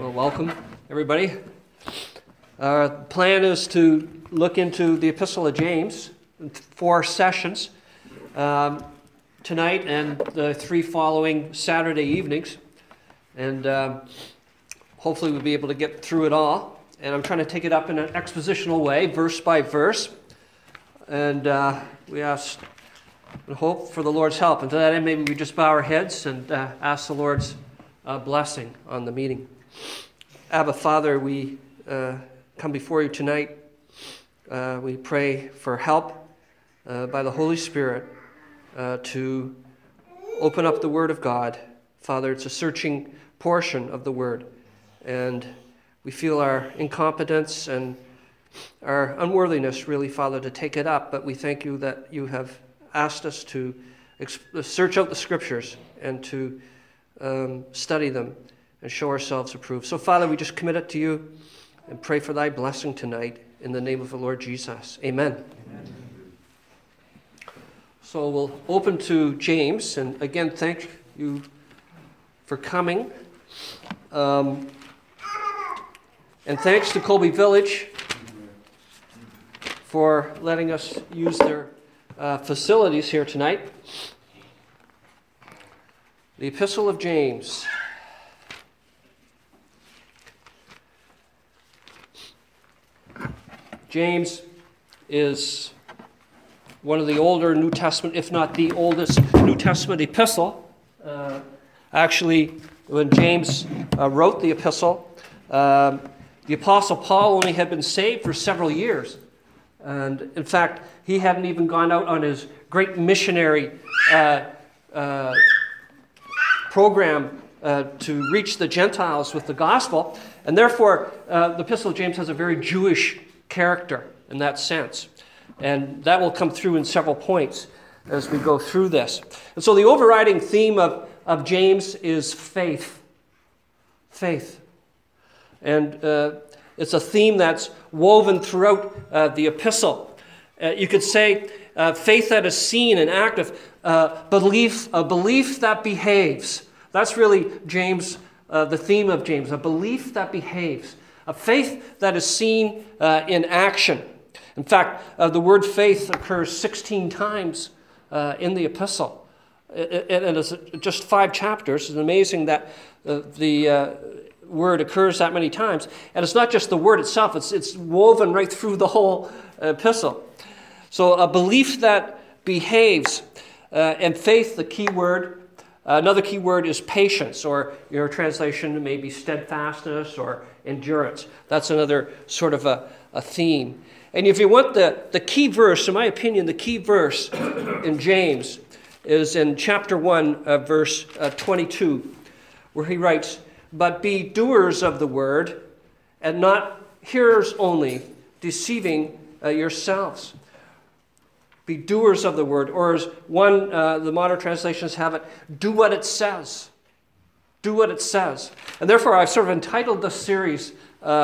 Well, welcome, everybody. Our plan is to look into the Epistle of James in 4 sessions tonight and the 3 following Saturday evenings. And hopefully we'll be able to get through it all. And I'm trying to take it up in an expositional way, verse by verse. And we ask and hope for the Lord's help. And to that end, maybe we just bow our heads and ask the Lord's blessing on the meeting. Abba, Father, we come before you tonight. We pray for help by the Holy Spirit to open up the Word of God. Father, it's a searching portion of the Word, and we feel our incompetence and our unworthiness, really, Father, to take it up, but we thank you that you have asked us to search out the Scriptures and to study them and show ourselves approved. So, Father, we just commit it to you and pray for thy blessing tonight in the name of the Lord Jesus. Amen. Amen. So we'll open to James, and again, thank you for coming. And thanks to Colby Village for letting us use their facilities here tonight. The Epistle of James. James is one of the older New Testament, if not the oldest New Testament epistle. Actually, when James wrote the epistle, the Apostle Paul only had been saved for several years. And in fact, he hadn't even gone out on his great missionary program to reach the Gentiles with the gospel. And therefore, the Epistle of James has a very Jewish character in that sense. And that will come through in several points as we go through this. And so the overriding theme of James is faith. Faith. And it's a theme that's woven throughout the epistle. You could say faith that is seen and active, a belief that behaves. That's really James, the theme of James, a belief that behaves. A faith that is seen in action. In fact, the word faith occurs 16 times in the epistle. And it's just 5 chapters. It's amazing that the word occurs that many times. And it's not just the word itself. It's woven right through the whole epistle. So a belief that behaves. And faith, the key word. Another key word is patience, or your translation may be steadfastness or endurance. That's another sort of a theme. And if you want the key verse, in my opinion, the key verse in James is in chapter 1, verse 22, where he writes, "But be doers of the word, and not hearers only, deceiving yourselves." Be doers of the word, or as the modern translations have it, do what it says. Do what it says. And therefore, I've sort of entitled this series,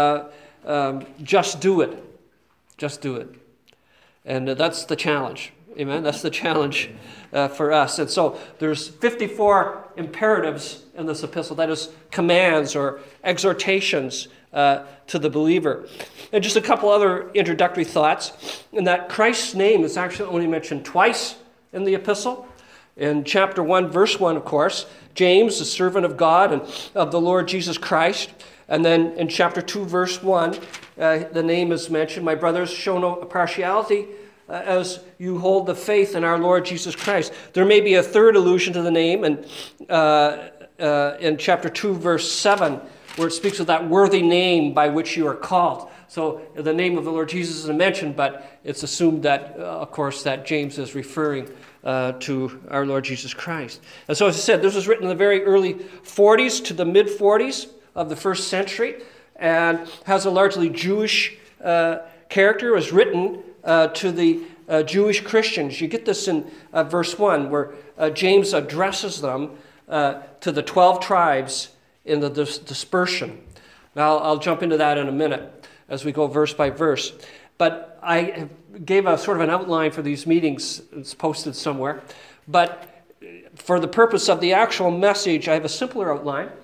Just Do It. Just do it. And that's the challenge. Amen? That's the challenge for us. And so there's 54 imperatives in this epistle. That is commands or exhortations to the believer. And just a couple other introductory thoughts. In that Christ's name is actually only mentioned twice in the epistle. In chapter 1, verse 1, of course, James, the servant of God and of the Lord Jesus Christ. And then in chapter 2, verse 1, the name is mentioned. "My brothers, show no partiality as you hold the faith in our Lord Jesus Christ." There may be a third allusion to the name in chapter 2, verse 7, where it speaks of that worthy name by which you are called. So the name of the Lord Jesus isn't mentioned, but it's assumed that, of course, that James is referring to our Lord Jesus Christ. And so, as I said, this was written in the very early 40s to the mid-40s of the first century, and has a largely Jewish character. It was written to the Jewish Christians. You get this in verse 1, where James addresses them to the 12 tribes in the dispersion. Now, I'll jump into that in a minute as we go verse by verse. But I gave a sort of an outline for these meetings. It's posted somewhere. But for the purpose of the actual message, I have a simpler outline.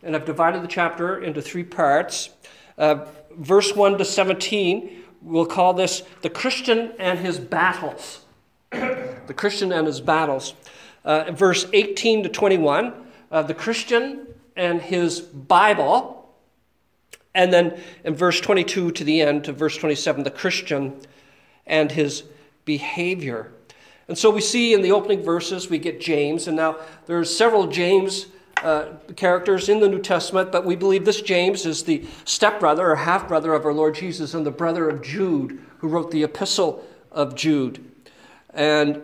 and I've divided the chapter into 3 parts. Verse 1 to 17, we'll call this the Christian and his battles. The Christian and his battles. Verse 18 to 21, the Christian and his Bible. And then in verse 22 to the end, to verse 27, the Christian and his behavior. And so we see in the opening verses, we get James. And now there's several James characters in the New Testament, but we believe this James is the stepbrother or half-brother of our Lord Jesus and the brother of Jude, who wrote the Epistle of Jude. And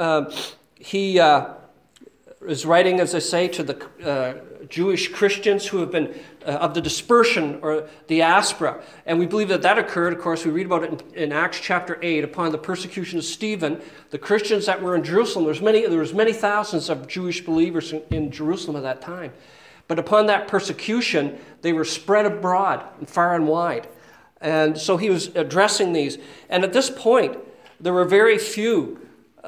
he is writing, as I say, to the Jewish Christians who have been of the dispersion or diaspora. And we believe that that occurred, of course, we read about it in Acts chapter 8, upon the persecution of Stephen. The Christians that were in Jerusalem, there was many thousands of Jewish believers in Jerusalem at that time. But upon that persecution, they were spread abroad, far and wide. And so he was addressing these. And at this point, there were very few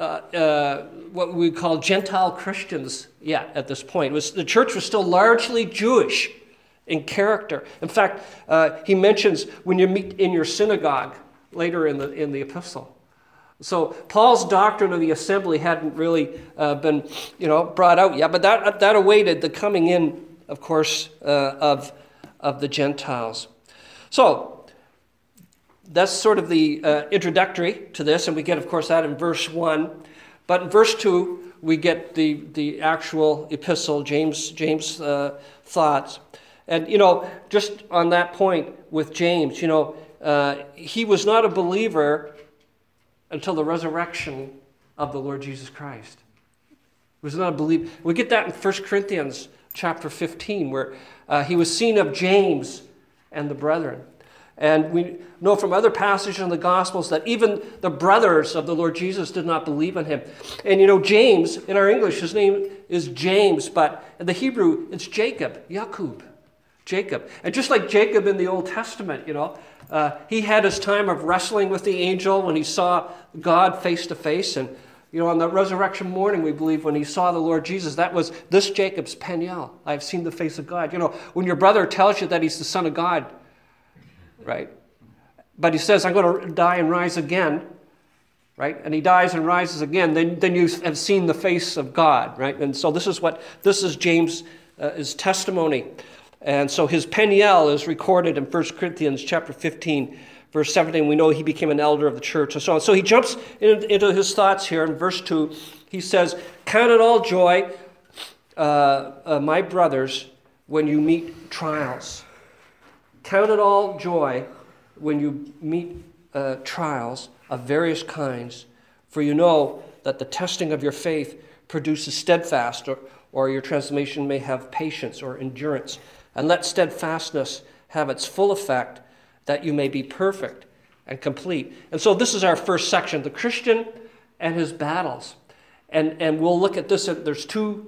what we call Gentile Christians yet at this point. The church was still largely Jewish in character. In fact, he mentions when you meet in your synagogue later in the epistle. So Paul's doctrine of the assembly hadn't really been brought out yet, but that awaited the coming in, of course, of the Gentiles. So that's sort of the introductory to this, and we get, of course, that in verse 1. But in verse 2, we get the actual epistle, James' thoughts. And, just on that point with James, he was not a believer until the resurrection of the Lord Jesus Christ. He was not a believer. We get that in 1 Corinthians chapter 15, where he was seen of James and the brethren. And we know from other passages in the Gospels that even the brothers of the Lord Jesus did not believe in him. And James, in our English, his name is James, but in the Hebrew, it's Jacob, Jacob. And just like Jacob in the Old Testament, he had his time of wrestling with the angel when he saw God face to face. And, on the resurrection morning, we believe when he saw the Lord Jesus, that was this Jacob's Peniel. I've seen the face of God. When your brother tells you that he's the Son of God, right? But he says, I'm going to die and rise again, right? And he dies and rises again. Then you have seen the face of God, right? And so this is James' his testimony. And so his Peniel is recorded in 1 Corinthians chapter 15, verse 17. We know he became an elder of the church and so on. So he jumps into his thoughts here in verse 2. He says, count it all joy, my brothers, when you meet trials. Count it all joy when you meet trials of various kinds, for you know that the testing of your faith produces steadfast, or your translation may have patience or endurance. And let steadfastness have its full effect, that you may be perfect and complete. And so this is our first section, the Christian and his battles. And we'll look at this. There's two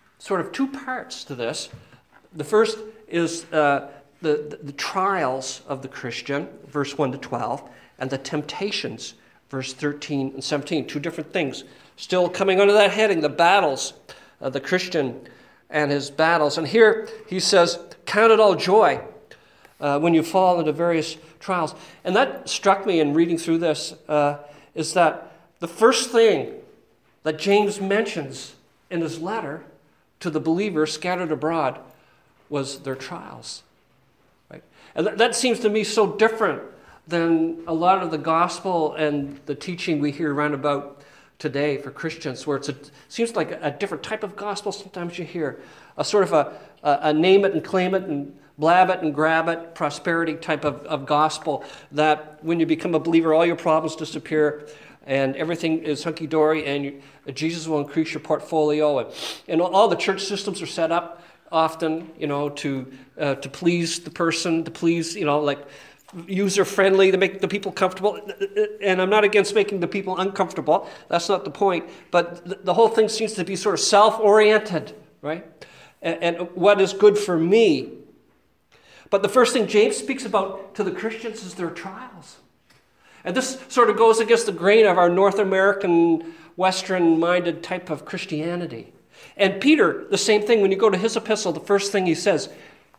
parts to this. The first is the trials of the Christian, verse 1 to 12, and the temptations, verse 13 and 17. Two different things. Still coming under that heading, the battles of the Christian and his battles. And here he says, count it all joy when you fall into various trials. And that struck me in reading through this, is that the first thing that James mentions in his letter to the believers scattered abroad was their trials. Right? And that seems to me so different than a lot of the gospel and the teaching we hear around about today for Christians, where it seems like a different type of gospel. Sometimes you hear a sort of a name it and claim it and blab it and grab it, prosperity type of gospel, that when you become a believer, all your problems disappear and everything is hunky-dory, and Jesus will increase your portfolio. And all the church systems are set up often, to please the person, to please, like user-friendly, to make the people comfortable. And I'm not against making the people uncomfortable. That's not the point. But the whole thing seems to be sort of self-oriented, right? And what is good for me. But the first thing James speaks about to the Christians is their trials. And this sort of goes against the grain of our North American, Western-minded type of Christianity. And Peter, the same thing. When you go to his epistle, the first thing he says,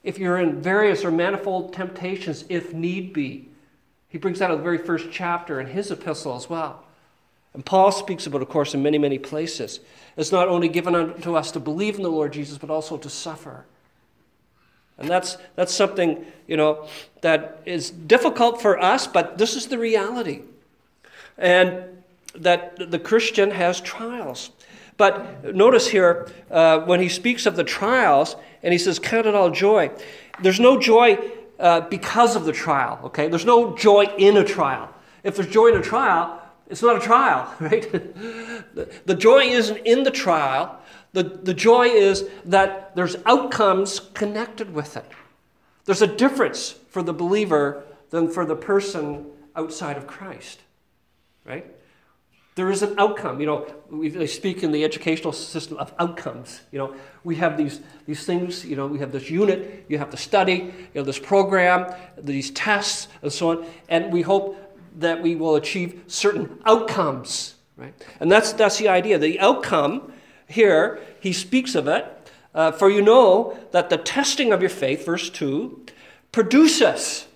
if you're in various or manifold temptations, if need be. He brings that in the very first chapter in his epistle as well. And Paul speaks about, of course, in many, many places. It's not only given unto us to believe in the Lord Jesus, but also to suffer. And that's something, that is difficult for us, but this is the reality. And that the Christian has trials. But notice here, when he speaks of the trials, and he says, count it all joy. There's no joy because of the trial, okay? There's no joy in a trial. If there's joy in a trial, it's not a trial, right? The joy isn't in the trial. The joy is that there's outcomes connected with it. There's a difference for the believer than for the person outside of Christ, right? There is an outcome. They speak in the educational system of outcomes. We have these things, we have this unit, you have to study, this program, these tests, and so on, and we hope that we will achieve certain outcomes, right? And that's the idea. The outcome here, he speaks of it, for you know that the testing of your faith, verse 2, produces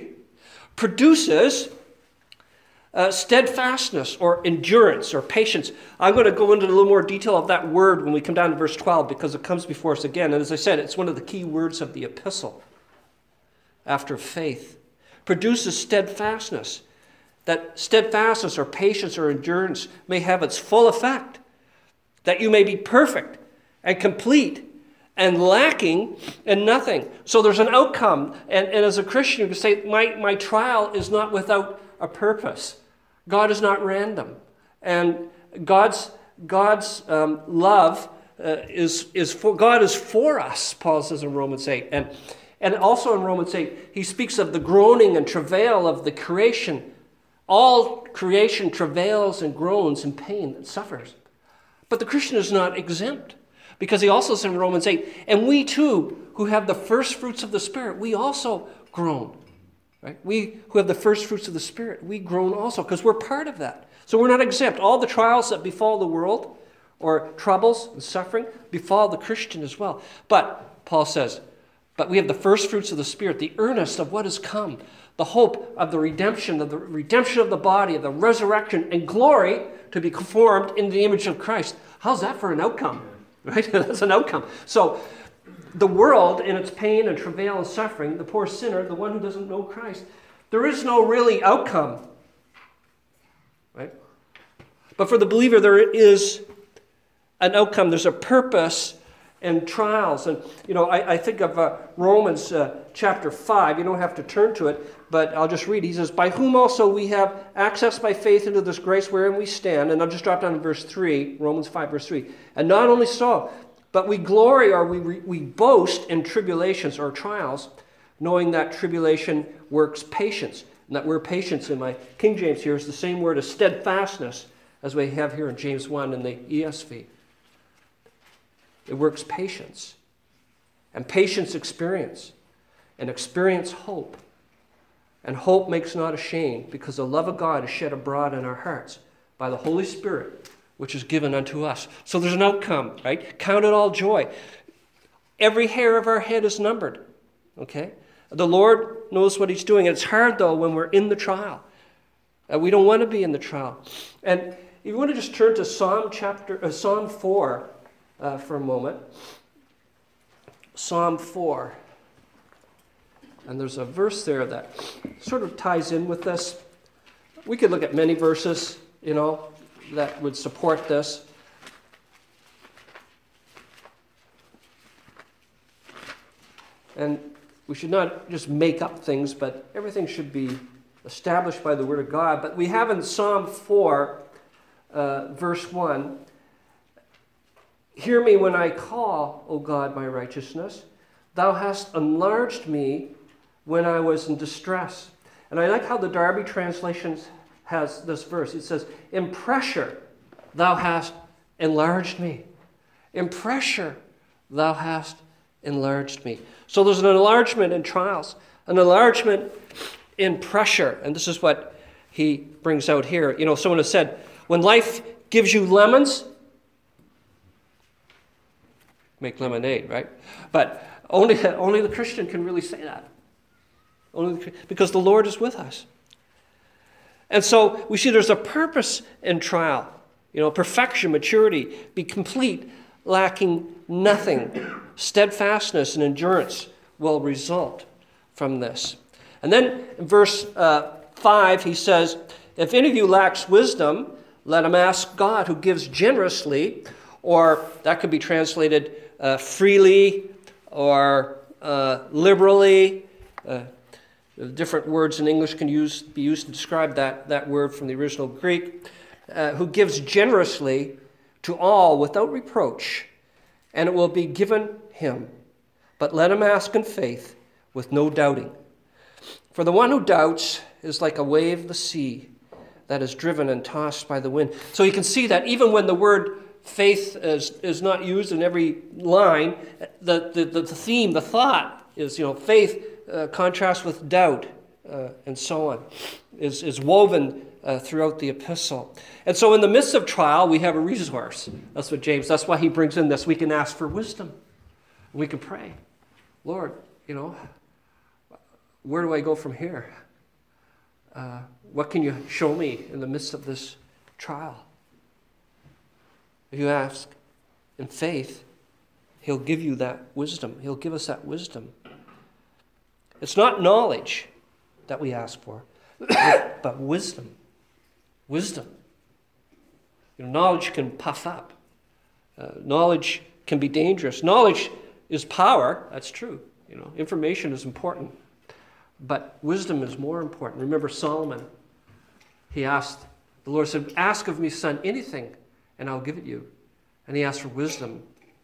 steadfastness or endurance or patience. I'm going to go into a little more detail of that word when we come down to verse 12 because it comes before us again. And as I said, it's one of the key words of the epistle after faith. Produces steadfastness. That steadfastness or patience or endurance may have its full effect. That you may be perfect and complete and lacking in nothing. So there's an outcome. And as a Christian, you can say, my trial is not without a purpose. God is not random. And God's love is for God is for us, Paul says in Romans 8. And also in Romans 8, he speaks of the groaning and travail of the creation. All creation travails and groans in pain and suffers. But the Christian is not exempt. Because he also says in Romans 8, and we too, who have the first fruits of the Spirit, we also groan. Right? We who have the first fruits of the Spirit, we groan also, because we're part of that. So we're not exempt. All the trials that befall the world, or troubles and suffering, befall the Christian as well. But, Paul says, but we have the first fruits of the Spirit, the earnest of what has come, the hope of the redemption of the body, of the resurrection and glory to be conformed in the image of Christ. How's that for an outcome? Right? That's an outcome. So the world in its pain and travail and suffering, the poor sinner, the one who doesn't know Christ, there is no really outcome. Right? But for the believer, there is an outcome. There's a purpose in trials. And, I think of Romans chapter 5. You don't have to turn to it, but I'll just read. He says, by whom also we have access by faith into this grace wherein we stand. And I'll just drop down to verse 3, Romans 5, verse 3. And not only so, but we glory or we boast in tribulations or trials, knowing that tribulation works patience. And that word patience in my King James here is the same word as steadfastness as we have here in James 1 in the ESV. It works patience. And patience experience. And experience hope. And hope makes not ashamed, because the love of God is shed abroad in our hearts by the Holy Spirit, which is given unto us. So there's an outcome, right? Count it all joy. Every hair of our head is numbered, okay? The Lord knows what he's doing. It's hard, though, when we're in the trial. We don't want to be in the trial. And if you want to just turn to Psalm 4 for a moment. Psalm 4. And there's a verse there that sort of ties in with this. We could look at many verses, that would support this. And we should not just make up things, but everything should be established by the Word of God. But we have in Psalm 4, verse 1, hear me when I call, O God, my righteousness. Thou hast enlarged me when I was in distress. And I like how the Darby translation has this verse. It says, in pressure thou hast enlarged me. In pressure thou hast enlarged me. So there's an enlargement in trials, an enlargement in pressure. And this is what he brings out here. Someone has said, when life gives you lemons, make lemonade, right? But Only the Christian can really say that. Because the Lord is with us. And so we see there's a purpose in trial. Perfection, maturity, be complete, lacking nothing. Steadfastness and endurance will result from this. And then in verse 5, he says, if any of you lacks wisdom, let him ask God, who gives generously, or that could be translated freely or liberally. Different words in English can be used to describe that word from the original Greek. Who gives generously to all without reproach, and it will be given him. But let him ask in faith with no doubting. For the one who doubts is like a wave of the sea that is driven and tossed by the wind. So you can see that even when the word faith is not used in every line, the theme, the thought is, faith contrasts with doubt and so on, is woven throughout the epistle. And so in the midst of trial, we have a resource. That's why he brings in this. We can ask for wisdom. We can pray, Lord, where do I go from here? What can you show me in the midst of this trial? If you ask in faith, he'll give you that wisdom. He'll give us that wisdom. It's not knowledge that we ask for, but wisdom. Wisdom. Knowledge can puff up. Knowledge can be dangerous. Knowledge is power. That's true. Information is important. But wisdom is more important. Remember Solomon. The Lord said, ask of me, son, anything, and I'll give it you. And he asked for wisdom.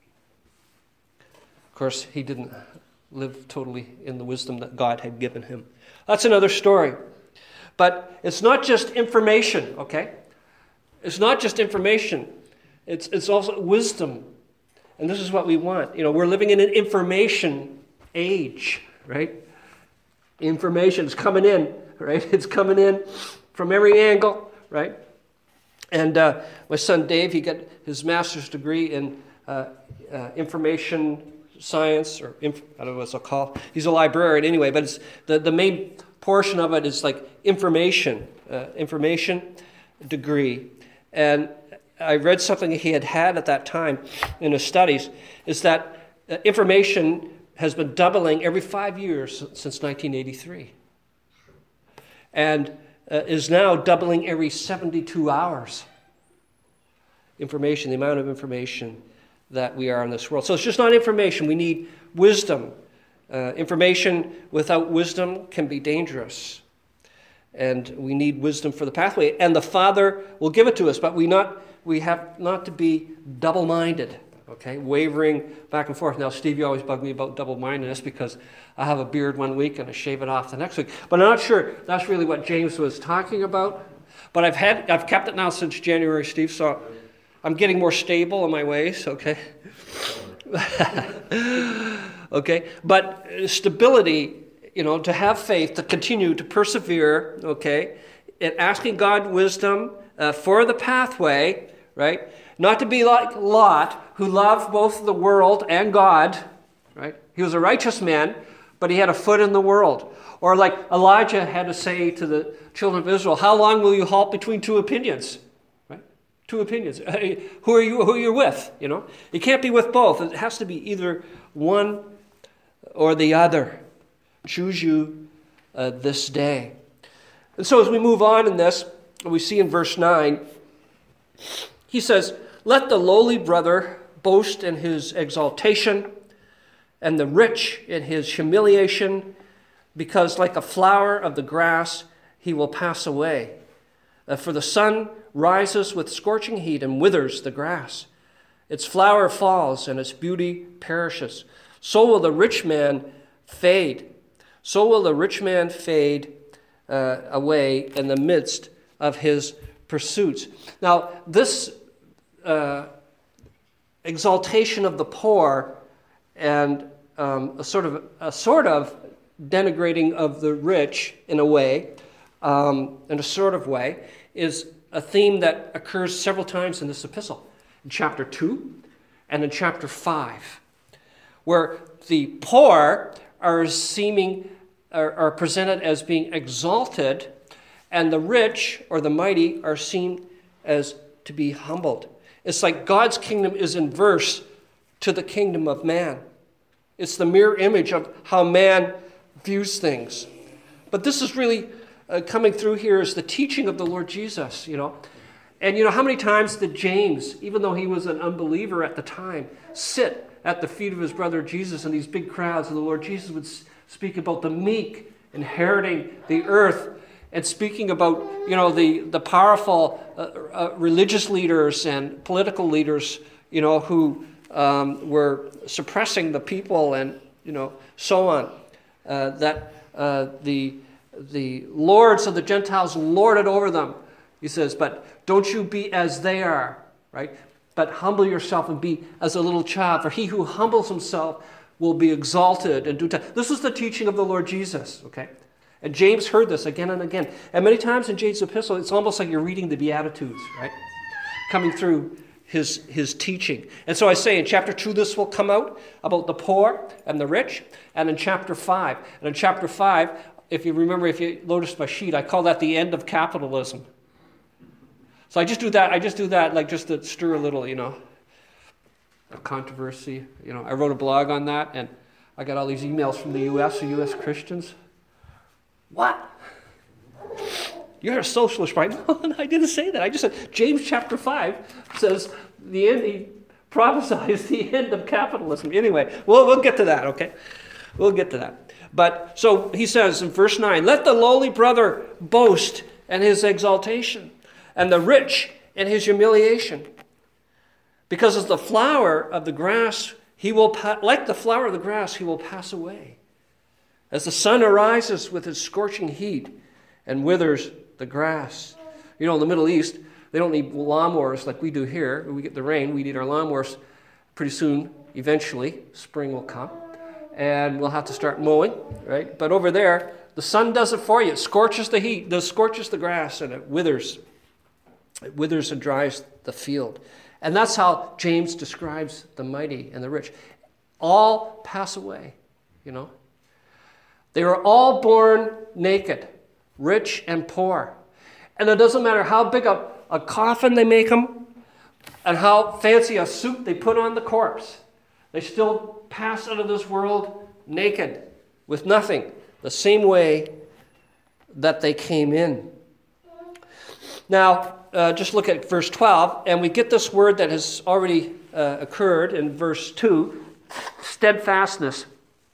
Of course, he didn't live totally in the wisdom that God had given him. That's another story. But it's not just information, okay? It's not just information. It's also wisdom. And this is what we want. We're living in an information age, right? Information is coming in, right? It's coming in from every angle, right? And my son Dave, he got his master's degree in information science, or I don't know what it's called. He's a librarian anyway, but it's the main portion of it is like information degree. And I read something he had at that time in his studies, is that information has been doubling every 5 years since 1983. And is now doubling every 72 hours. Information, the amount of information that we are in this world. So it's just not information. We need wisdom. Information without wisdom can be dangerous. And we need wisdom for the pathway. And the Father will give it to us, but we have not to be double-minded, okay? Wavering back and forth. Now, Steve, you always bug me about double-mindedness because I have a beard one week and I shave it off the next week. But I'm not sure that's really what James was talking about. But I've kept it now since January, Steve, so I'm getting more stable in my ways, okay? Okay, but stability, to have faith, to continue, to persevere, okay, and asking God wisdom for the pathway, right? Not to be like Lot, who loved both the world and God, right? He was a righteous man, but he had a foot in the world. Or like Elijah had to say to the children of Israel, how long will you halt between two opinions? Right? Two opinions. Who are you with? You can't be with both. It has to be either one or the other. Choose you this day. And so as we move on in this, we see in verse 9, he says, let the lowly brother boast in his exaltation, and the rich in his humiliation, because like a flower of the grass, he will pass away. For the sun rises with scorching heat and withers the grass. Its flower falls and its beauty perishes. So will the rich man fade. So will the rich man fade away in the midst of his pursuits. Now, this exaltation of the poor and a sort of denigrating of the rich in a way, in a sort of way, is a theme that occurs several times in this epistle. In chapter 2 and in chapter 5, where the poor are are presented as being exalted, and the rich or the mighty are seen as to be humbled. It's like God's kingdom is inverse to the kingdom of man. It's the mirror image of how man views things. But this is really coming through here is the teaching of the Lord Jesus, And how many times did James, even though he was an unbeliever at the time, sit at the feet of his brother Jesus in these big crowds, and the Lord Jesus would speak about the meek inheriting the earth, and speaking about, the powerful religious leaders and political leaders, who were suppressing the people and, so on. That the lords of the Gentiles lorded over them. He says, but don't you be as they are, right? But humble yourself and be as a little child. For he who humbles himself will be exalted in due time. This is the teaching of the Lord Jesus, okay? And James heard this again and again. And many times in James' epistle, it's almost like you're reading the Beatitudes, right? Coming through his teaching. And so I say in chapter 2, this will come out about the poor and the rich. And in chapter 5. And in chapter 5, if you noticed my sheet, I call that the end of capitalism. So I just do that like just to stir a little, a controversy. I wrote a blog on that, and I got all these emails from the U.S. Christians. What? You're a socialist, right? No, I didn't say that. I just said James chapter 5 says the end. He prophesies the end of capitalism. Anyway, we'll get to that, okay? We'll get to that. But so he says in verse 9, let the lowly brother boast in his exaltation, and the rich in his humiliation. Because as the flower of the grass, like the flower of the grass, he will pass away. As the sun arises with its scorching heat and withers the grass. In the Middle East, they don't need lawnmowers like we do here. When we get the rain, we need our lawnmowers pretty soon. Eventually, spring will come, and we'll have to start mowing, right? But over there, the sun does it for you. It scorches the heat, scorches the grass, and it withers. It withers and dries the field. And that's how James describes the mighty and the rich. All pass away, They were all born naked, rich and poor. And it doesn't matter how big a coffin they make them and how fancy a suit they put on the corpse. They still pass out of this world naked, with nothing, the same way that they came in. Now, just look at verse 12, and we get this word that has already occurred in verse 2, steadfastness,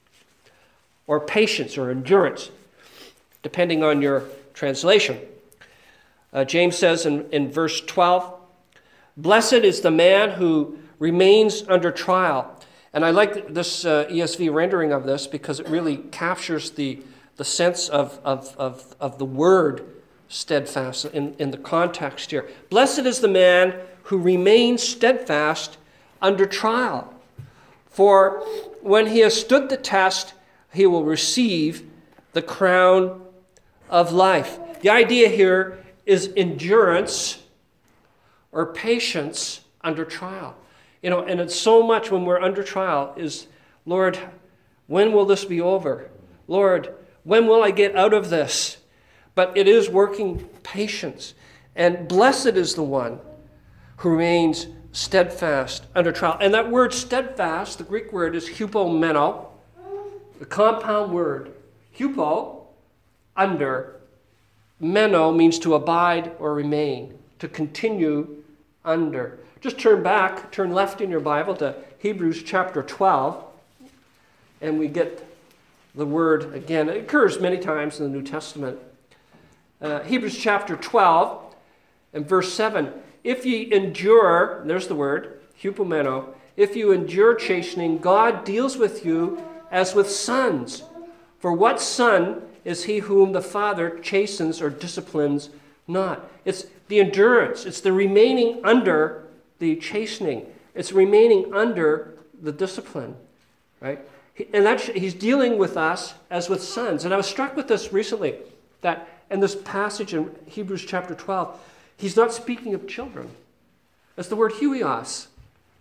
or patience, or endurance, depending on your translation. James says in verse 12, blessed is the man who remains under trial. And I like this ESV rendering of this because it really captures the sense of the word steadfast in the context here. Blessed is the man who remains steadfast under trial. For when he has stood the test, he will receive the crown of life. The idea here is endurance or patience under trial. And it's so much when we're under trial is, Lord, when will this be over? Lord, when will I get out of this? But it is working patience. And blessed is the one who remains steadfast under trial. And that word steadfast, the Greek word is hupomeno, the compound word. Hupo, under. Meno means to abide or remain, to continue under. Just turn left in your Bible to Hebrews chapter 12, and we get the word again. It occurs many times in the New Testament. Hebrews chapter 12 and verse 7. If ye endure, there's the word, hupomeno, if you endure chastening, God deals with you as with sons. For what son is he whom the Father chastens or disciplines not? It's the endurance. It's the remaining under the chastening. It's remaining under the discipline, right? And he's dealing with us as with sons. And I was struck with this recently, that in this passage in Hebrews chapter 12, he's not speaking of children. It's the word huios.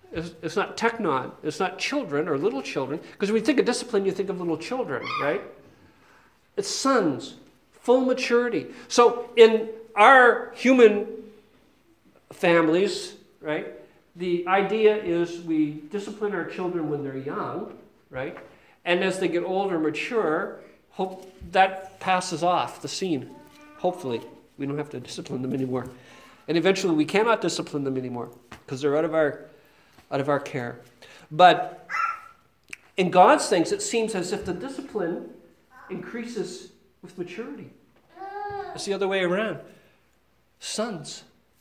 It's not teknon. It's not children or little children. Because when you think of discipline, you think of little children, right? It's sons, full maturity. So in our human families, right, the idea is we discipline our children when they're young, right? And as they get older, mature, hope that passes off the scene. Hopefully, we don't have to discipline them anymore. And eventually we cannot discipline them anymore because they're out of our care. But in God's things, it seems as if the discipline increases with maturity. It's the other way around. Sons.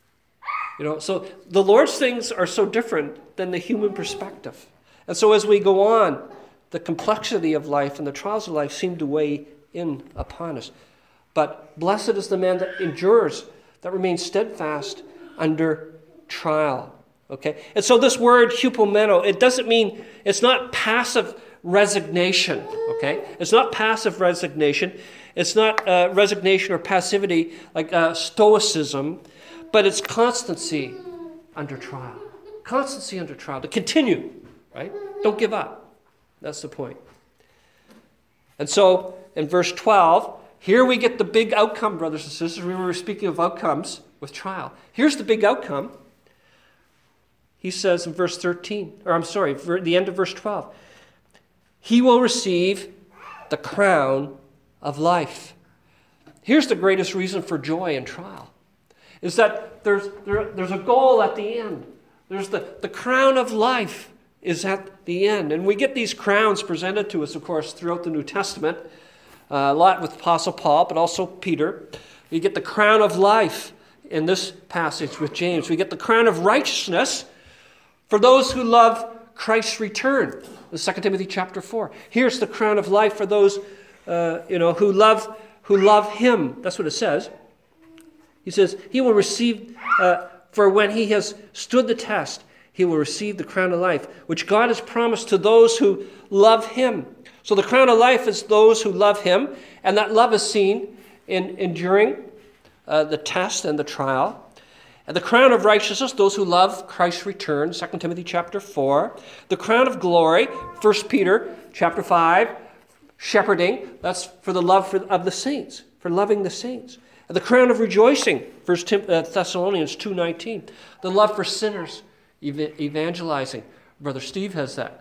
So the Lord's things are so different than the human perspective. And so as we go on, the complexity of life and the trials of life seem to weigh in upon us. But blessed is the man that endures, that remains steadfast under trial. Okay? And so this word hupomeno, it doesn't mean, it's not passive resignation. Okay? It's not passive resignation. It's not resignation or passivity like stoicism, but it's constancy under trial. Constancy under trial. To continue, right? Don't give up. That's the point. And so, in verse 12, here we get the big outcome, brothers and sisters. We were speaking of outcomes with trial. Here's the big outcome. He says in verse 13, the end of verse 12, he will receive the crown of life. Here's the greatest reason for joy in trial, is that there's a goal at the end. There's the crown of life is at the end. And we get these crowns presented to us, of course, throughout the New Testament. A lot with Apostle Paul, but also Peter. We get the crown of life in this passage with James. We get the crown of righteousness for those who love Christ's return. In 2 Timothy chapter 4. Here's the crown of life for those who love him. That's what it says. He says, he will receive, for when he has stood the test, he will receive the crown of life, which God has promised to those who love him. So the crown of life is those who love him, and that love is seen in enduring the test and the trial. And the crown of righteousness, those who love Christ's return, 2 Timothy chapter 4. The crown of glory, 1 Peter chapter 5, shepherding, that's for the love of the saints, for loving the saints. And the crown of rejoicing, 1 Thessalonians 2:19. The love for sinners, evangelizing. Brother Steve has that.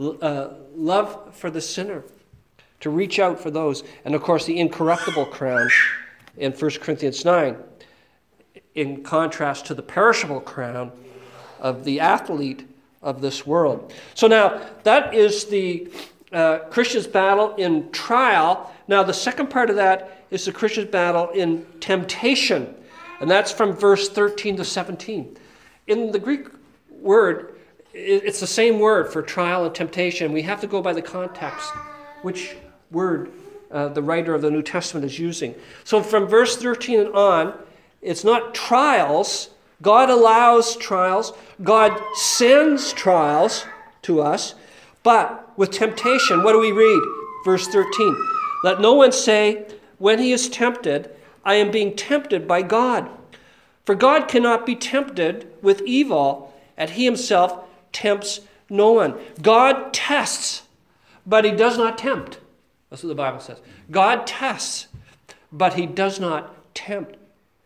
Love for the sinner, to reach out for those. And of course the incorruptible crown in 1 Corinthians 9, in contrast to the perishable crown of the athlete of this world. So now that is the Christian's battle in trial. Now the second part of that is the Christian's battle in temptation. And that's from verse 13 to 17. In the Greek word, it's the same word for trial and temptation. We have to go by the context, which word the writer of the New Testament is using. So from verse 13 and on, it's not trials. God allows trials. God sends trials to us. But with temptation, what do we read? Verse 13. Let no one say, when he is tempted, I am being tempted by God. For God cannot be tempted with evil, and he himself tempts no one. God tests, but he does not tempt. That's what the Bible says. God tests, but he does not tempt.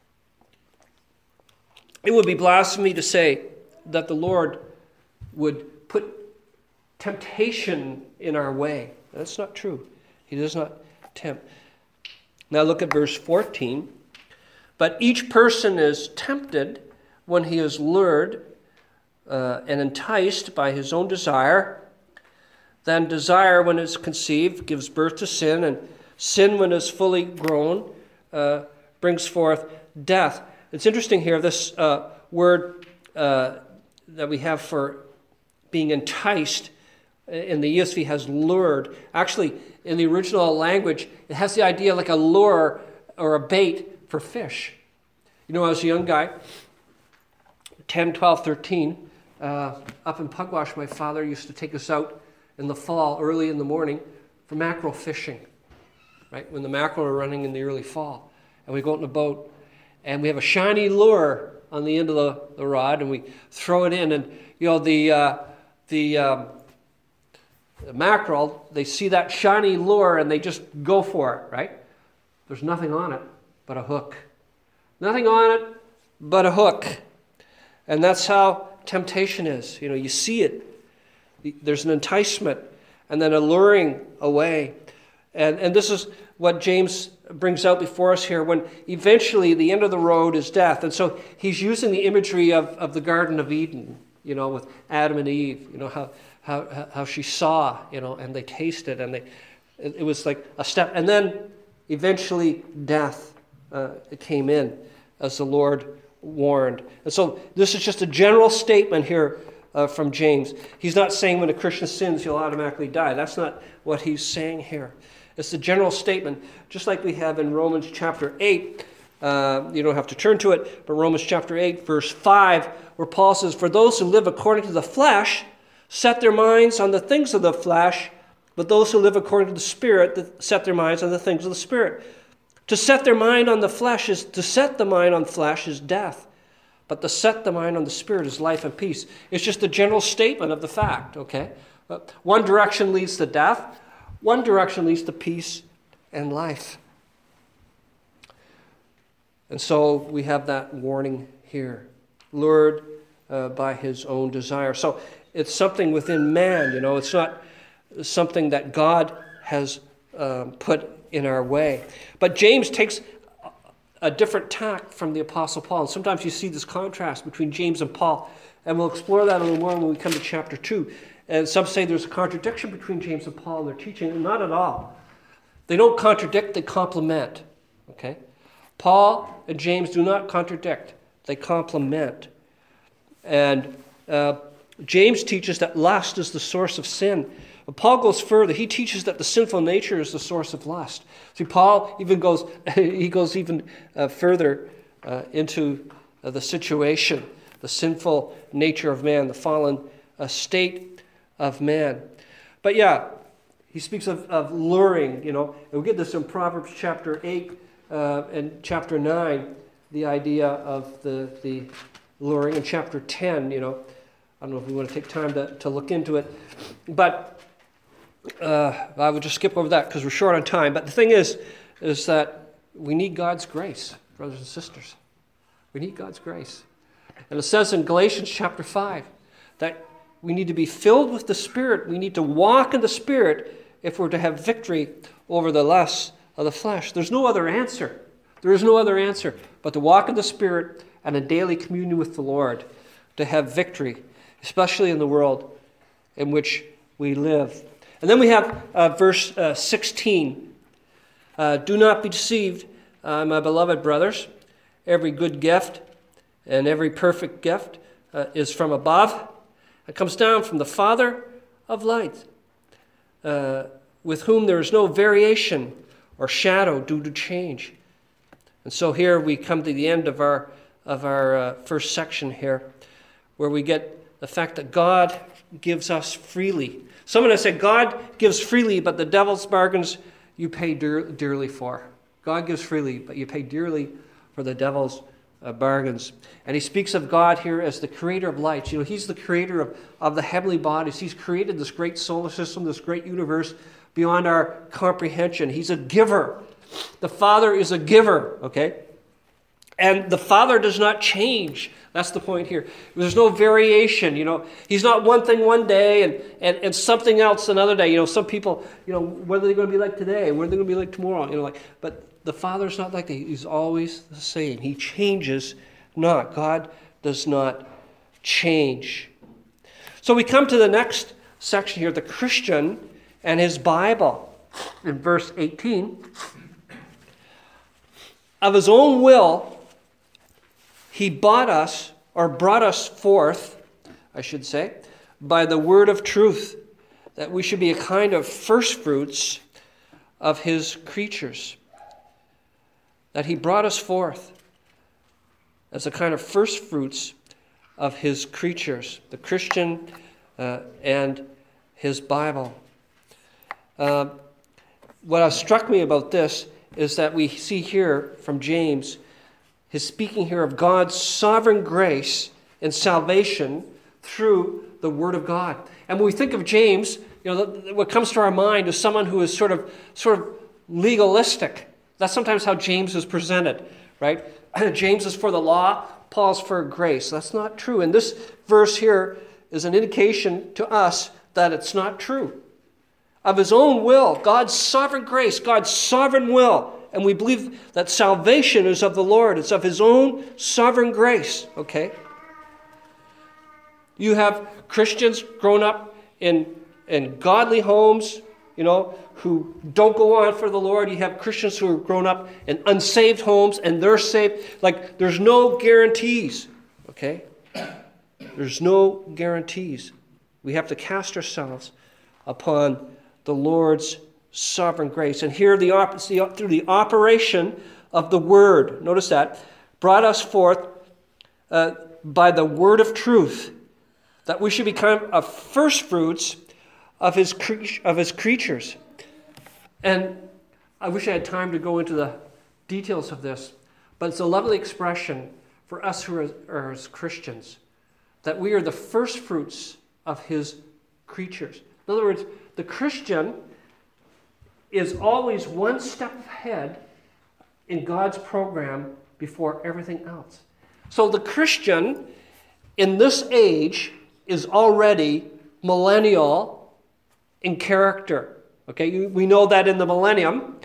It would be blasphemy to say that the Lord would put temptation in our way. That's not true. He does not tempt. Now look at verse 14. But each person is tempted when he is lured and enticed by his own desire. Then desire, when it's conceived, gives birth to sin, and sin, when it's fully grown, brings forth death. It's interesting here, this word that we have for being enticed in the ESV has lured. Actually, in the original language, it has the idea like a lure or a bait for fish. You know, as a young guy, 10, 12, 13, up in Pugwash, my father used to take us out in the fall, early in the morning, for mackerel fishing, right? When the mackerel are running in the early fall. And we go out in a boat, and we have a shiny lure on the end of the rod, and we throw it in, and the mackerel, they see that shiny lure and they just go for it, right? There's nothing on it but a hook. Nothing on it but a hook. And that's how temptation is. You see it. There's an enticement and then a luring away. And this is what James brings out before us here, when eventually the end of the road is death. And so he's using the imagery of the Garden of Eden, with Adam and Eve, how she saw, and they tasted, and it was like a step. And then eventually death came in, as the Lord warned. And so this is just a general statement here from James. He's not saying when a Christian sins, he'll automatically die. That's not what he's saying here. It's a general statement, just like we have in Romans chapter 8. You don't have to turn to it, but Romans chapter 8, verse 5, where Paul says, "For those who live according to the flesh set their minds on the things of the flesh, but those who live according to the Spirit set their minds on the things of the Spirit. To set their mind on the flesh is death, but to set the mind on the Spirit is life and peace." It's just a general statement of the fact, okay? One direction leads to death. One direction leads to peace and life. And so we have that warning here, lured by his own desire. So it's something within man, it's not something that God has put in our way. But James takes a different tack from the Apostle Paul. And sometimes you see this contrast between James and Paul. And we'll explore that a little more when we come to chapter 2. And some say there's a contradiction between James and Paul in their teaching. And not at all. They don't contradict, they complement. Okay? Paul and James do not contradict. They complement. And James teaches that lust is the source of sin. But Paul goes further. He teaches that the sinful nature is the source of lust. See, Paul even goes further into the situation, the sinful nature of man, the fallen state of man. But yeah, he speaks of luring, and we get this in Proverbs chapter 8 and chapter 9, the idea of the luring. In chapter 10, I don't know if we want to take time to look into it, but I would just skip over that because we're short on time. But the thing is that we need God's grace, brothers and sisters. We need God's grace. And it says in Galatians chapter 5 that we need to be filled with the Spirit. We need to walk in the Spirit if we're to have victory over the lusts of the flesh. There's no other answer. There is no other answer but to walk in the Spirit and in daily communion with the Lord to have victory, especially in the world in which we live. And then we have verse 16. "Do not be deceived, my beloved brothers. Every good gift and every perfect gift is from above. It comes down from the Father of lights, with whom there is no variation or shadow due to change." And so here we come to the end of our first section here, where we get the fact that God gives us freely. Someone has said, God gives freely, but the devil's bargains you pay dearly for. God gives freely, but you pay dearly for the devil's bargains. And he speaks of God here as the creator of lights. He's the creator of the heavenly bodies. He's created this great solar system, this great universe beyond our comprehension. He's a giver. The Father is a giver, okay? And the Father does not change. That's the point here. There's no variation, He's not one thing one day and something else another day. Some people, what are they going to be like today? What are they going to be like tomorrow? But the Father's not like that. He's always the same. He changes not. God does not change. So we come to the next section here, the Christian and his Bible. In verse 18, "Of his own will, he bought us, or brought us forth, I should say, by the word of truth, that we should be a kind of first fruits of his creatures." That he brought us forth as a kind of first fruits of his creatures, the Christian and his Bible. What has struck me about this is that we see here from James He's speaking here of God's sovereign grace and salvation through the Word of God. And when we think of James, what comes to our mind is someone who is sort of legalistic. That's sometimes how James is presented, right? James is for the law, Paul's for grace. That's not true. And this verse here is an indication to us that it's not true. Of his own will, God's sovereign grace, God's sovereign will. And we believe that salvation is of the Lord. It's of his own sovereign grace, okay? You have Christians grown up in godly homes, who don't go on for the Lord. You have Christians who are grown up in unsaved homes, and they're saved. Like, there's no guarantees, okay? There's no guarantees. We have to cast ourselves upon the Lord's sovereign grace. And here, through the operation of the Word, notice that, brought us forth by the word of truth, that we should become a first fruits of his creatures. And I wish I had time to go into the details of this, but it's a lovely expression for us who are as Christians, that we are the first fruits of his creatures. In other words, the Christian is always one step ahead in God's program before everything else. So the Christian in this age is already millennial in character. Okay, we know that in the millennium.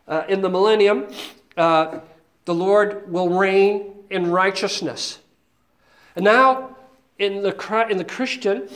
The Lord will reign in righteousness. And now, in the Christian,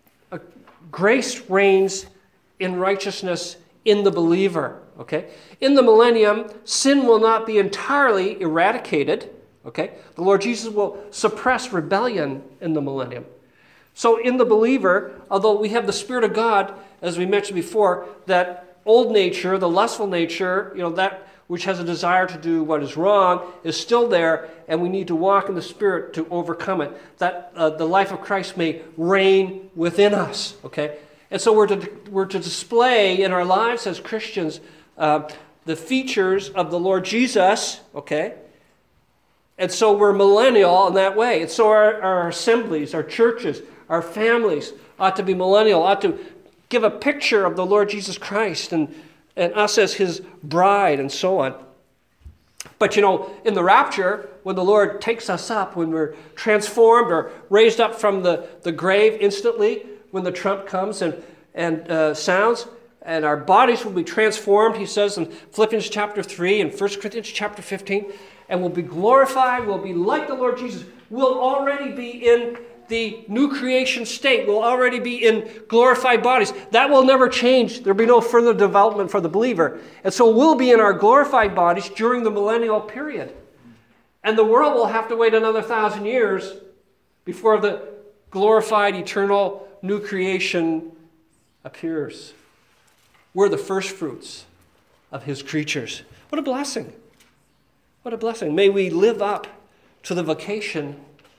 grace reigns in righteousness in the believer. Okay, in the millennium, sin will not be entirely eradicated. Okay, the Lord Jesus will suppress rebellion in the millennium. So in the believer, although we have the Spirit of God, as we mentioned before, that old nature, the lustful nature, that which has a desire to do what is wrong, is still there, and we need to walk in the Spirit to overcome it, that the life of Christ may reign within us, okay? And so we're to display in our lives as Christians the features of the Lord Jesus, okay? And so we're millennial in that way. And so our assemblies, our churches, our families ought to be millennial, ought to give a picture of the Lord Jesus Christ and us as his bride and so on. But in the rapture, when the Lord takes us up, when we're transformed or raised up from the grave instantly, when the trump comes and sounds, and our bodies will be transformed, he says in Philippians chapter 3 and 1 Corinthians chapter 15, and we'll be glorified, we'll be like the Lord Jesus. We'll already be in the new creation state. We'll already be in glorified bodies. That will never change. There'll be no further development for the believer. And so we'll be in our glorified bodies during the millennial period. And the world will have to wait another 1,000 years before the glorified, eternal, new creation appears. We're the first fruits of his creatures. What a blessing. What a blessing. May we live up to the vocation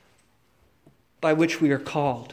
by which we are called.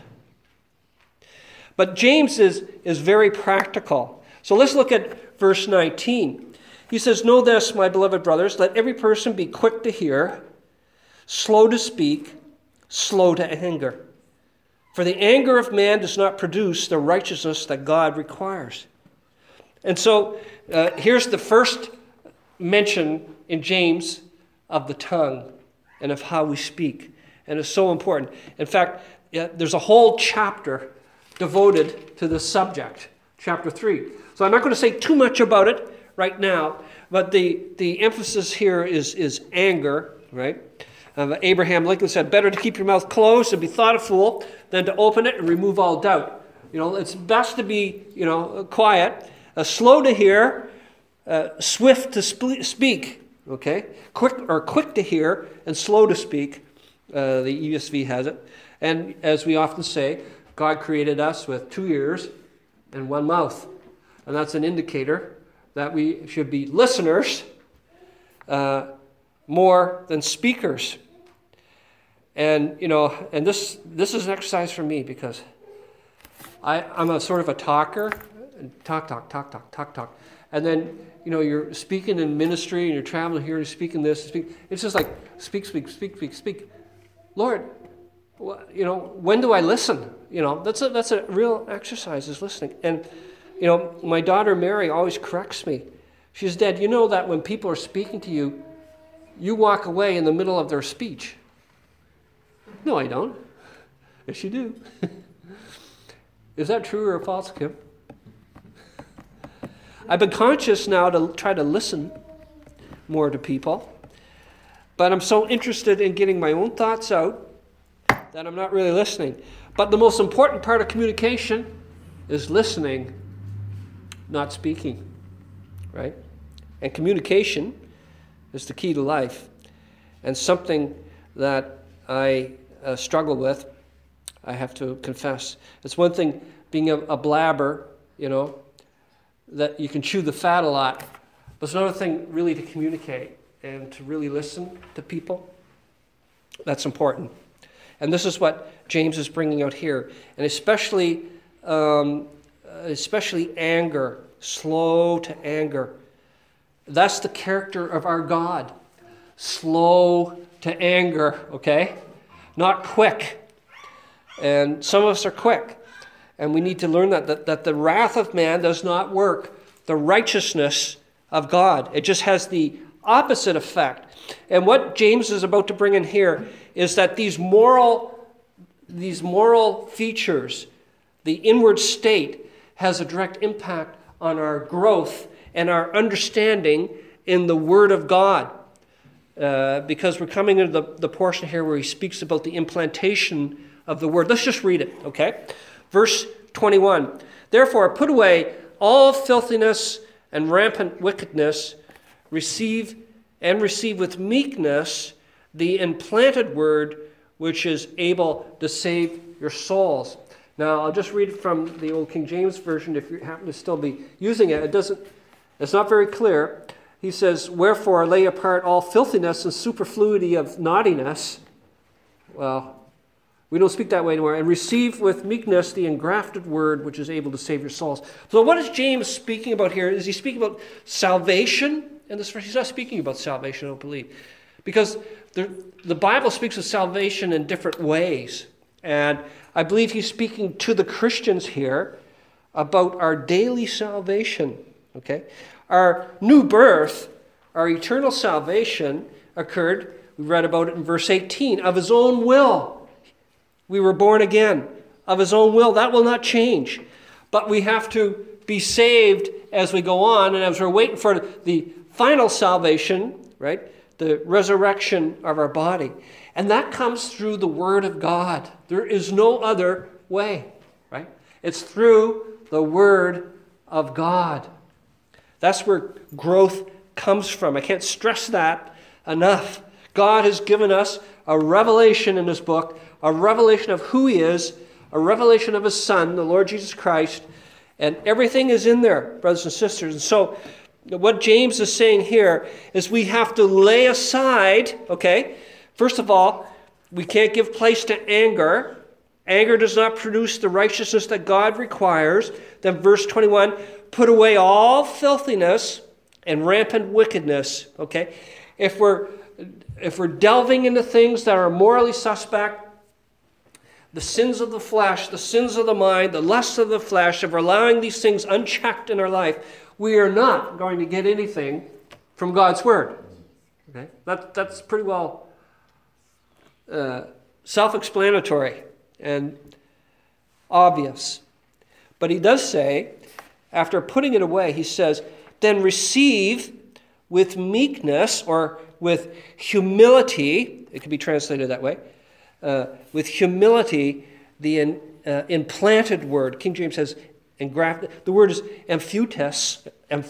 But James is very practical. So let's look at verse 19. He says, "Know this, my beloved brothers, let every person be quick to hear, slow to speak, slow to anger. For the anger of man does not produce the righteousness that God requires." And so here's the first mention in James of the tongue and of how we speak. And it's so important. In fact, there's a whole chapter devoted to this subject, chapter 3. So I'm not going to say too much about it right now, but the emphasis here is anger, right? Abraham Lincoln said, "Better to keep your mouth closed and be thought a fool than to open it and remove all doubt." It's best to be, quiet, slow to hear, swift to speak, okay? Quick to hear and slow to speak. The ESV has it. And as we often say, God created us with 2 ears and 1 mouth. And that's an indicator that we should be listeners more than speakers. And, and this is an exercise for me because I'm a sort of a talker. Talk. and then, you're speaking in ministry and you're traveling here and speaking this, it's just like, speak. Lord, when do I listen? That's a real exercise, is listening. And, my daughter Mary always corrects me. She says, Dad, you know that when people are speaking to you, you walk away in the middle of their speech. No, I don't. Yes, you do. Is that true or false, Kim? I've been conscious now to try to listen more to people, but I'm so interested in getting my own thoughts out that I'm not really listening. But the most important part of communication is listening, not speaking, right? And communication is the key to life, and something that I struggle with, I have to confess. It's one thing being a blabber, that you can chew the fat a lot, but it's another thing really to communicate and to really listen to people. That's important. And this is what James is bringing out here, and especially anger, slow to anger. That's the character of our God. Slow to anger, okay? Not quick. And some of us are quick. And we need to learn that the wrath of man does not work the righteousness of God. It just has the opposite effect. And what James is about to bring in here is that these moral features, the inward state, has a direct impact on our growth and our understanding in the Word of God. Because we're coming into the portion here where he speaks about the implantation of the Word. Let's just read it, okay? Verse 21. Therefore, put away all filthiness and rampant wickedness, receive with meekness the implanted word, which is able to save your souls. Now, I'll just read it from the old King James Version if you happen to still be using it. It's not very clear. He says, wherefore lay apart all filthiness and superfluity of naughtiness. Well, we don't speak that way anymore. And receive with meekness the engrafted word, which is able to save your souls. So what is James speaking about here? Is he speaking about salvation in this verse? He's not speaking about salvation, I don't believe. Because the Bible speaks of salvation in different ways. And I believe he's speaking to the Christians here about our daily salvation. Okay? Our new birth, our eternal salvation occurred, we read about it in verse 18, of his own will. We were born again of his own will. That will not change. But we have to be saved as we go on, and as we're waiting for the final salvation, right? The resurrection of our body. And that comes through the Word of God. There is no other way, right? It's through the Word of God. That's where growth comes from. I can't stress that enough. God has given us a revelation in his book, a revelation of who he is, a revelation of his Son, the Lord Jesus Christ, and everything is in there, brothers and sisters. And so what James is saying here is we have to lay aside, okay? First of all, we can't give place to anger. Anger does not produce the righteousness that God requires. Then verse 21, put away all filthiness and rampant wickedness, okay? If we're delving into things that are morally suspect, the sins of the flesh, the sins of the mind, the lusts of the flesh, if we're allowing these things unchecked in our life, we are not going to get anything from God's Word. Okay? That's pretty well self-explanatory and obvious. But he does say, after putting it away, he says, then receive with meekness or with humility, it could be translated that way, with humility, the implanted word. King James says engrafted. The word is amphutos,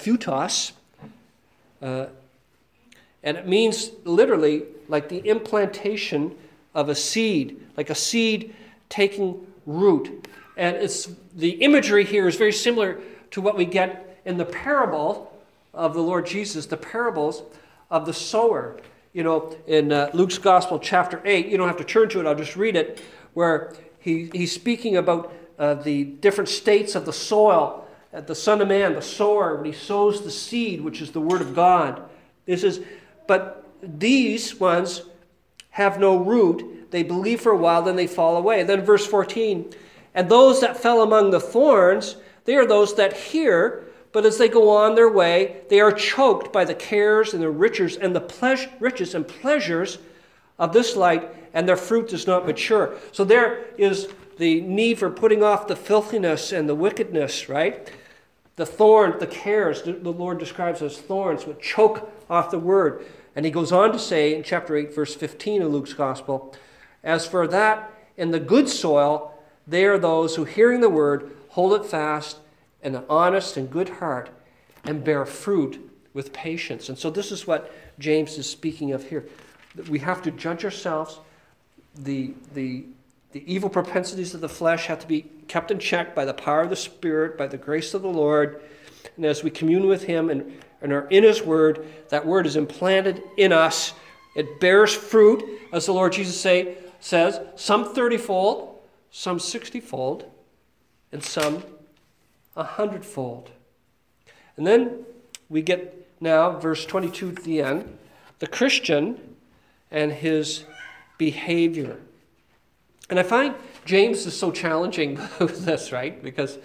and it means literally like the implantation of a seed, like a seed taking root. And it's the imagery here is very similar to what we get in the parable of the Lord Jesus, the parables of the sower. You know, in Luke's Gospel, chapter 8, you don't have to turn to it, I'll just read it, where he's speaking about the different states of the soil the Son of Man, the sower, when he sows the seed, which is the word of God. This is, but these ones have no root. They believe for a while, then they fall away. And then verse 14, and those that fell among the thorns, they are those that hear, but as they go on their way, they are choked by the cares and the riches and pleasures of this life, and their fruit does not mature. So there is the need for putting off the filthiness and the wickedness, right? The thorn, the cares, the Lord describes as thorns, which choke off the word. And he goes on to say in chapter 8, verse 15 of Luke's Gospel, as for that in the good soil, they are those who, hearing the word, hold it fast in an honest and good heart and bear fruit with patience. And so this is what James is speaking of here. We have to judge ourselves. The evil propensities of the flesh have to be kept in check by the power of the Spirit, by the grace of the Lord. And as we commune with him and are in his word, that word is implanted in us. It bears fruit, as the Lord Jesus says, some 30-fold, some 60-fold, and some 100-fold. And then we get now, verse 22 at the end, the Christian and his behavior. And I find James is so challenging with this, right? Because,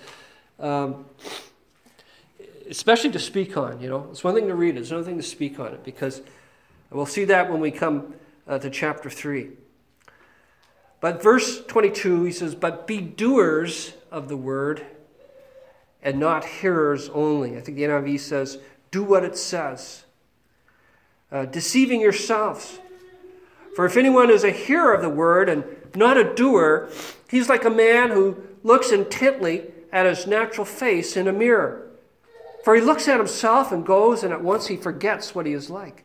especially to speak on, it's one thing to read it, it's another thing to speak on it, because we'll see that when we come to chapter 3. But verse 22, he says, but be doers of the word and not hearers only. I think the NIV says, do what it says. Deceiving yourselves. For if anyone is a hearer of the word and not a doer, he's like a man who looks intently at his natural face in a mirror. For he looks at himself and goes, and at once he forgets what he was like.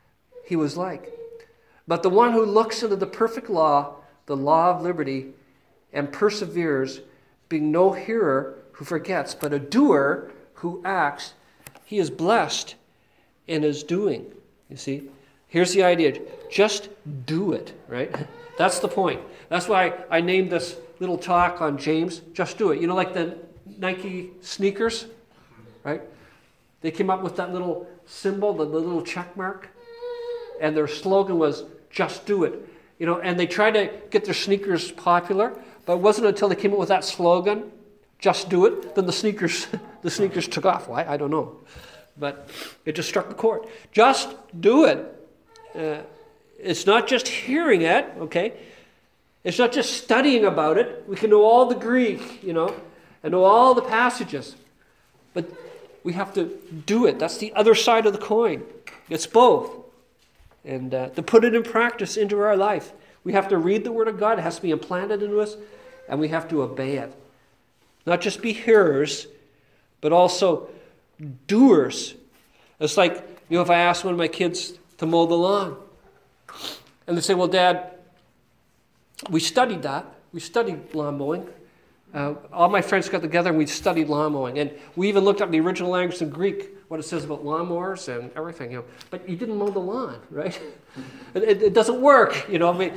But the one who looks into the perfect law, the law of liberty, and perseveres, being no hearer who forgets, but a doer who acts, he is blessed in his doing. You see? Here's the idea. Just do it, right? That's the point. That's why I named this little talk on James, Just Do It. Like the Nike sneakers, right? They came up with that little symbol, the little check mark, and their slogan was, just do it. And they tried to get their sneakers popular, but it wasn't until they came up with that slogan, just do it, then the sneakers took off. Why? I don't know. But it just struck a chord. Just do it. It's not just hearing it, okay? It's not just studying about it. We can know all the Greek, and know all the passages. But we have to do it. That's the other side of the coin. It's both. And to put it in practice into our life, we have to read the Word of God. It has to be implanted into us, and we have to obey it. Not just be hearers, but also doers. It's like, if I ask one of my kids to mow the lawn, and they say, well, Dad, we studied that. We studied lawn mowing. All my friends got together and we studied lawn mowing. And we even looked up the original language in Greek, what it says about lawnmowers and everything. But you didn't mow the lawn, right? It doesn't work.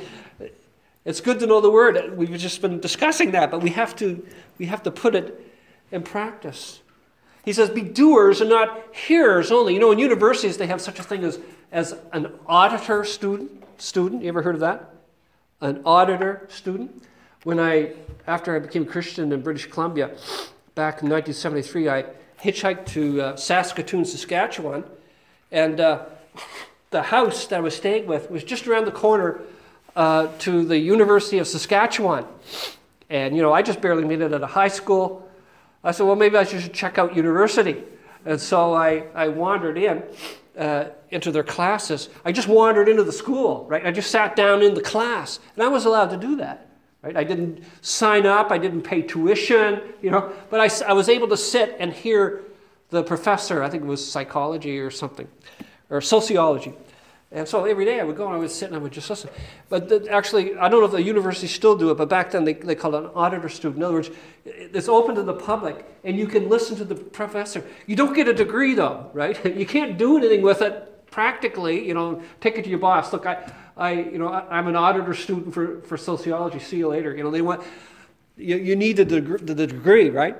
It's good to know the word. We've just been discussing that, but we have to put it in practice. He says, be doers and not hearers only. In universities they have such a thing as an auditor student. You ever heard of that? An auditor student. After I became a Christian in British Columbia, back in 1973, I hitchhiked to Saskatoon, Saskatchewan, and the house that I was staying with was just around the corner to the University of Saskatchewan. And, I just barely made it out of high school. I said, well, maybe I should check out university. And so I wandered into their classes. I just wandered into the school, right? I just sat down in the class, and I was allowed to do that. Right? I didn't sign up, I didn't pay tuition, but I was able to sit and hear the professor. I think it was psychology or something, or sociology. And so every day I would go and I would sit and I would just listen. But actually, I don't know if the universities still do it, but back then they called it an auditor student. In other words, it's open to the public and you can listen to the professor. You don't get a degree though, right? You can't do anything with it practically, take it to your boss. Look, I'm an auditor student for sociology. See you later. They want you need the degree, right?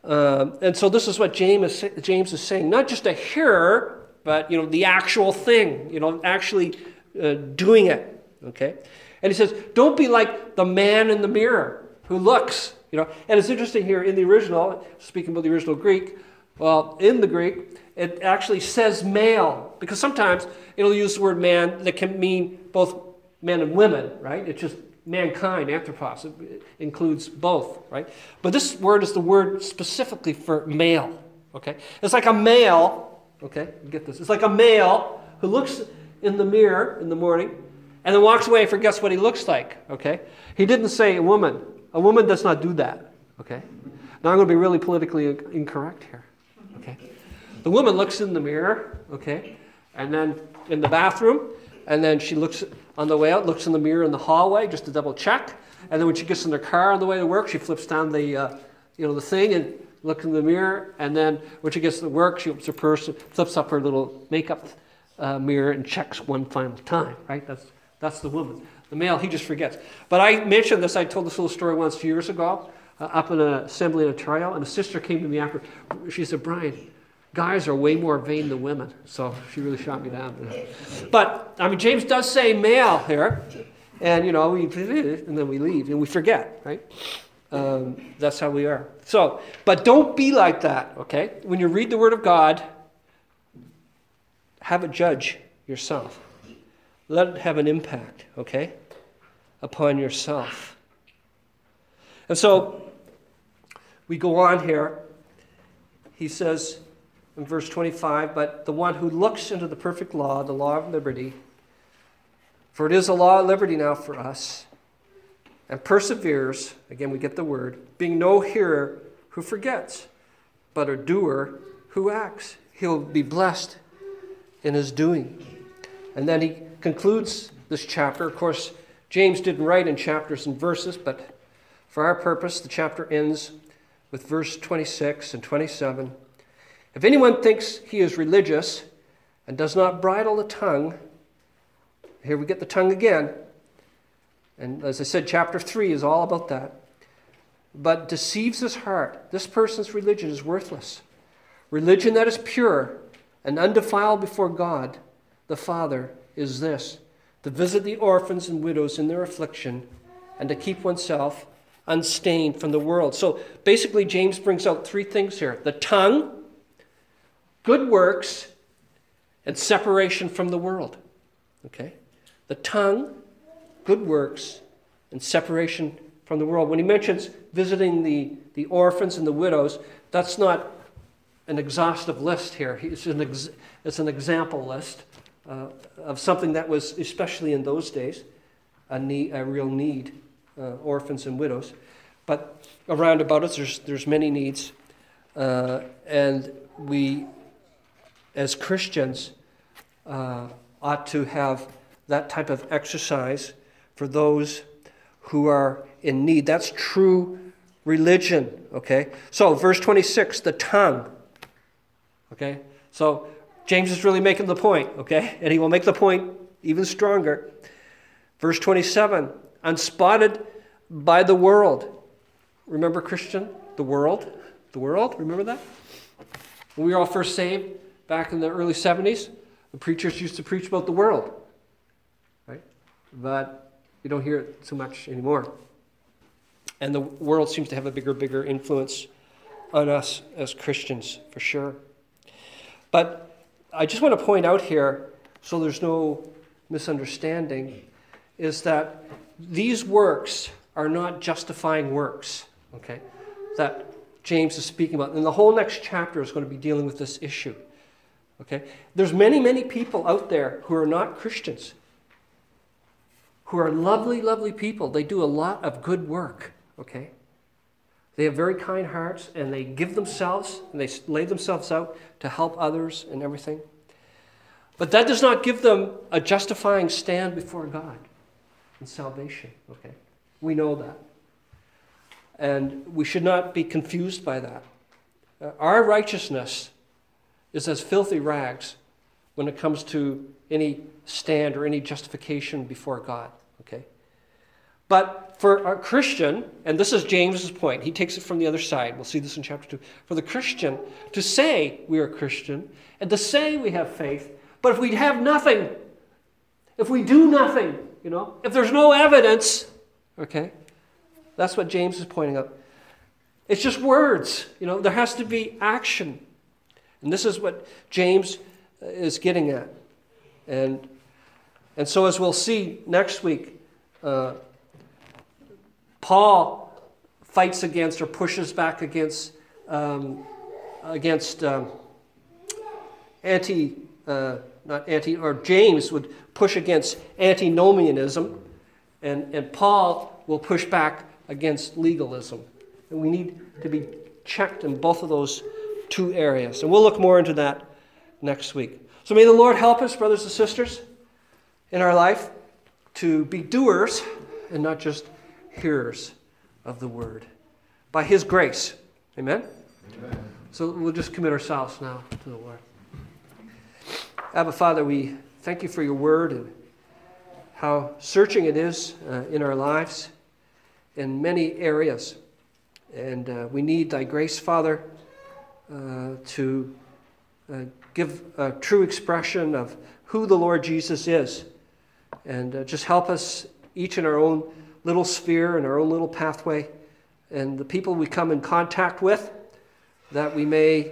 And so this is what James is saying. Not just a hearer, but, the actual thing, actually doing it, okay? And he says, don't be like the man in the mirror who looks, And it's interesting here in the original, speaking about the original Greek, well, in the Greek, it actually says male, because sometimes it'll use the word man that can mean both men and women, right? It's just mankind, anthropos. It includes both, right? But this word is the word specifically for male, okay? It's like a male, okay? Get this. It's like a male who looks in the mirror in the morning and then walks away and forgets what he looks like, okay? He didn't say a woman. A woman does not do that, okay? Now I'm going to be really politically incorrect here, okay? The woman looks in the mirror, okay? And then in the bathroom, and then she looks on the way out, looks in the mirror in the hallway just to double check. And then when she gets in her car on the way to work, she flips down the, the thing and looks in the mirror. And then when she gets to work, she opens her purse, flips up her little makeup mirror and checks one final time, right? That's the woman. The male, he just forgets. But I mentioned this, I told this little story once years ago, up in an assembly in Ontario, and a sister came to me after. She said, Brian, guys are way more vain than women. So she really shot me down. But, James does say male here. And, and then we leave and we forget, right? That's how we are. So, but don't be like that, okay? When you read the Word of God, have it judge yourself. Let it have an impact, okay, upon yourself. And so, we go on here. He says, in verse 25, but the one who looks into the perfect law, the law of liberty, for it is a law of liberty now for us, and perseveres, again we get the word, being no hearer who forgets, but a doer who acts. He'll be blessed in his doing. And then he concludes this chapter. Of course, James didn't write in chapters and verses, but for our purpose, the chapter ends with verse 26 and 27. If anyone thinks he is religious and does not bridle the tongue, here we get the tongue again. And as I said, chapter 3 is all about that. But deceives his heart, this person's religion is worthless. Religion that is pure and undefiled before God, the Father, is this: to visit the orphans and widows in their affliction and to keep oneself unstained from the world. So basically, James brings out three things here: the tongue, good works, and separation from the world. Okay? The tongue, good works, and separation from the world. When he mentions visiting the orphans and the widows, that's not an exhaustive list here. It's an example list of something that was, especially in those days, a real need, orphans and widows. But around about us, there's many needs. And we, as Christians, ought to have that type of exercise for those who are in need. That's true religion, okay? So, verse 26, the tongue, okay? So, James is really making the point, okay? And he will make the point even stronger. Verse 27, unspotted by the world. Remember, Christian? The world? The world? Remember that? When we were all first saved back in the early 70s, the preachers used to preach about the world, right? But you don't hear it so much anymore. And the world seems to have a bigger influence on us as Christians, for sure. But I just want to point out here, so there's no misunderstanding, is that these works are not justifying works, okay, that James is speaking about. And the whole next chapter is going to be dealing with this issue, okay? There's many people out there who are not Christians, who are lovely, lovely people. They do a lot of good work, okay? They have very kind hearts, and they give themselves, and they lay themselves out to help others and everything. But that does not give them a justifying stand before God in salvation, okay? We know that. And we should not be confused by that. Our righteousness is as filthy rags when it comes to any stand or any justification before God, okay? But for a Christian, and this is James's point, he takes it from the other side. We'll see this in chapter 2. For the Christian to say we are Christian and to say we have faith, but if we have nothing, if we do nothing, if there's no evidence, okay, that's what James is pointing out. It's just words. There has to be action. And this is what James is getting at. And so as we'll see next week, Paul fights against or pushes back against James would push against antinomianism, and Paul will push back against legalism. And we need to be checked in both of those two areas. And we'll look more into that next week. So may the Lord help us, brothers and sisters, in our life to be doers and not just hearers of the word. By his grace. Amen? Amen. So we'll just commit ourselves now to the Lord. Abba, Father, we thank you for your word and how searching it is in our lives in many areas. And we need thy grace, Father, to give a true expression of who the Lord Jesus is. And just help us each in our own little sphere, in our own little pathway, and the people we come in contact with, that we may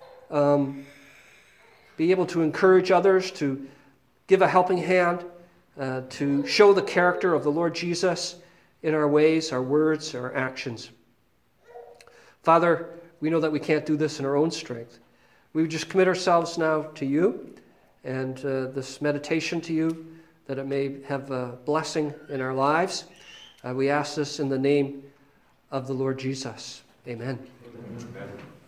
be able to encourage others, to give a helping hand, to show the character of the Lord Jesus in our ways, our words, our actions. Father, we know that we can't do this in our own strength. We would just commit ourselves now to you and this meditation to you, that it may have a blessing in our lives. We ask this in the name of the Lord Jesus. Amen. Amen.